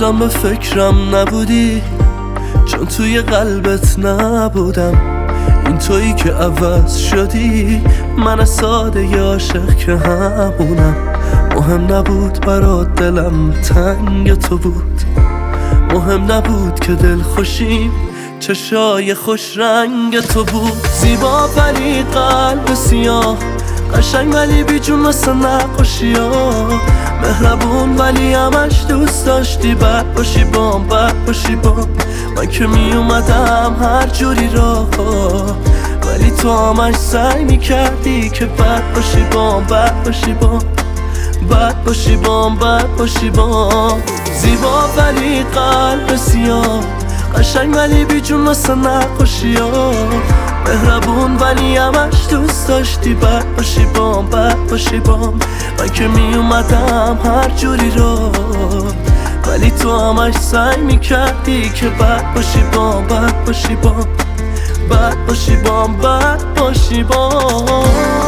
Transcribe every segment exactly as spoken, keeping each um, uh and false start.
هنوزم به فکرم نبودی، چون توی قلبت نبودم. این تویی که عوض شدی، من ساده ی عاشق که همونم. مهم نبود برات دلم تنگ تو بود، مهم نبود که دل خوشیم چشای خوش رنگ تو بود. زیبا ولی قلب سیاه، قشنگ ولی بی جون مثل نقاشی ها. مهربون ولی همش دوست داشتی بد باشی بام، بد باشی بام. من که می اومدم هر جوری راه، ولی تو همش سعی می کردی که بد باشی بام، بد باشی بام، بد باشی بام، بد باشی بام. زیبا ولی قلب سیاه، قشنگ ولی بی جون مثل نقاشی ها. مهربون ولی همش دوست داشتی بد باشی بام، بد باشی بام. من که می اومدم هر جوری رو، ولی تو همش سعی می کردی که بد باشی بام، بد باشی بام، بد باشی بام، بد باشی بام.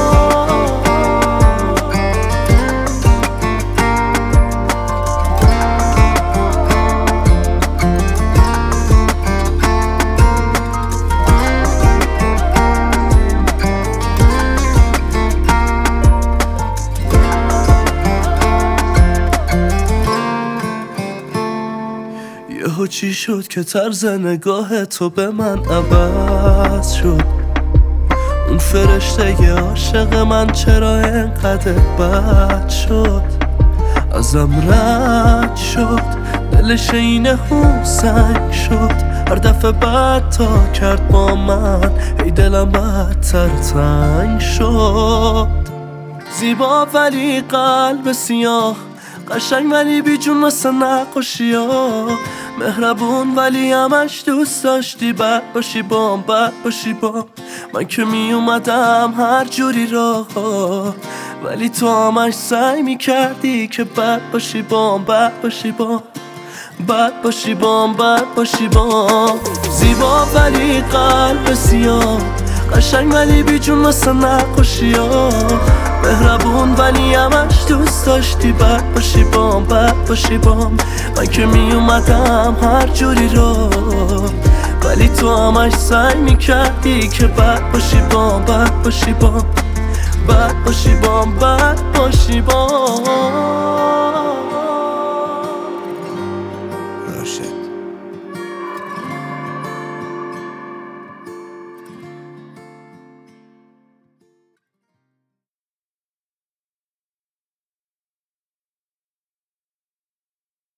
یهو چی شد که طرز نگاه تو به من عوض شد؟ اون فرشته ی عاشق من چرا انقدر بد شد؟ ازم رد شد، دلش اینه هون سنگ شد. هر دفعه بد تا کرد با من، ای دلم بدتر تنگ شد. زیبا ولی قلب سیاه، قشنگ ولی بی جون مثل نقاشی ها. مهربون ولی همش دوست داشتی بد باشی بام، بد باشی بام. من که می اومدم هر جوری راه، ولی تو همش سعی می کردی که بد باشی بام، بد باشی بام، بد باشی بام، بد باشی بام. زیبا ولی قلب سیاه، قشنگ ولی بی جون مثل نقاشی ها. مهربون ولی همش دوست داشتی بد باشی بام، بد باشی بام. من که می اومدم هر جوری رو، ولی تو همش سعی می کردی که بد باشی بام، بد باشی بام، بد باشی بام، بد باشی بام. راشد